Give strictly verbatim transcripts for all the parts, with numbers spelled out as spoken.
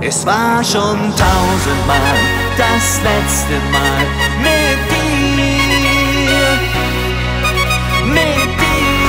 Es war schon tausendmal das letzte Mal mit dir, mit dir.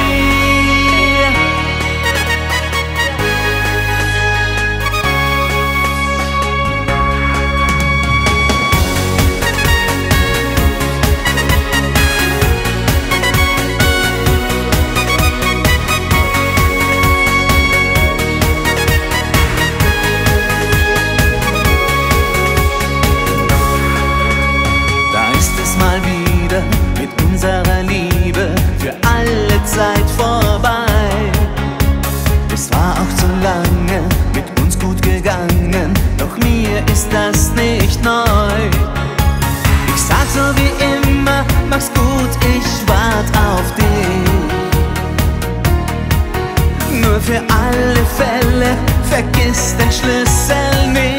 Mal wieder mit unserer Liebe für alle Zeit vorbei. Es war auch zu lange mit uns gut gegangen, doch mir ist das nicht neu. Ich sag so wie immer, mach's gut, ich wart auf dich. Nur für alle Fälle, vergiss den Schlüssel nicht.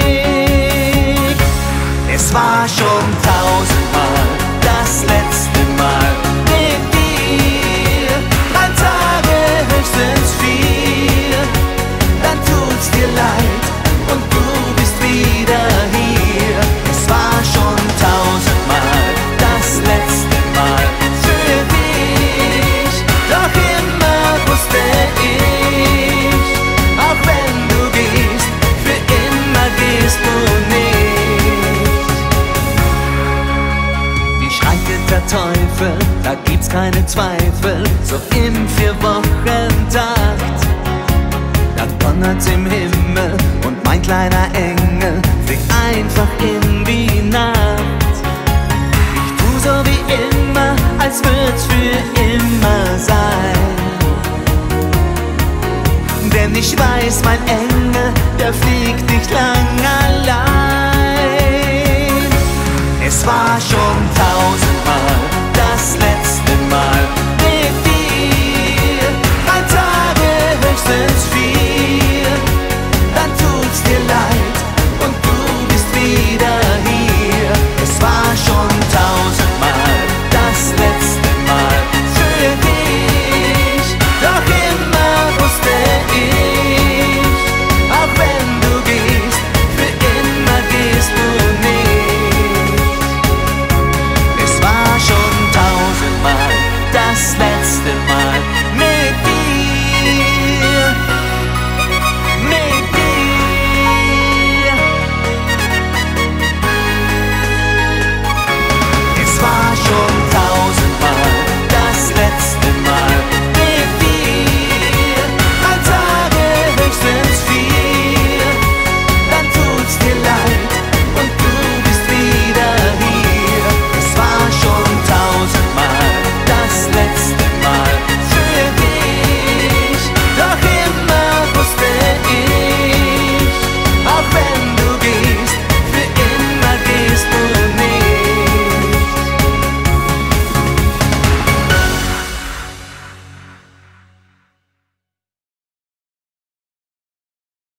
Es war schon tausendmal das letzte Mal mit dir. Drei Tage, höchstens vier, dann tut's dir leid und du bist wieder hier. Es war schon tausendmal das letzte Mal für dich, doch immer wusste ich, auch wenn du gehst, für immer gehst du nicht. Der Teufel, da gibt's keine Zweifel, so im Vier-Wochen-Takt. Da donnert's im Himmel und mein kleiner Engel fliegt einfach in die Nacht. Ich tu so wie immer, als würd's für immer sein. Denn ich weiß, mein Engel, der fliegt nicht lang allein. Es war schon tausend